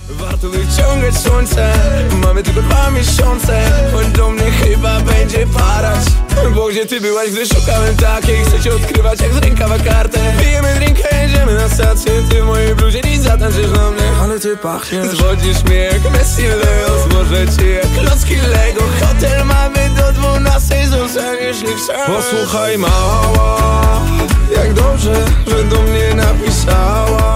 Warto wyciągać słońce, mamy tylko 2 miesiące. Chodź do mnie, chyba będzie parać. Bo gdzie ty byłaś, gdy szukałem takiej? Chcę cię odkrywać jak z rękawa kartę. Pijemy drinkę, jedziemy na stację. Ty w mojej bluzie dziś zatańczysz na mnie. Ale ty pachniesz, zwodzisz mnie jak Messi Leo. Złożę cię jak klocki Lego. Hotel mamy do 12, zostań jeśli chcesz. Posłuchaj mała, jak dobrze, że do mnie napisała.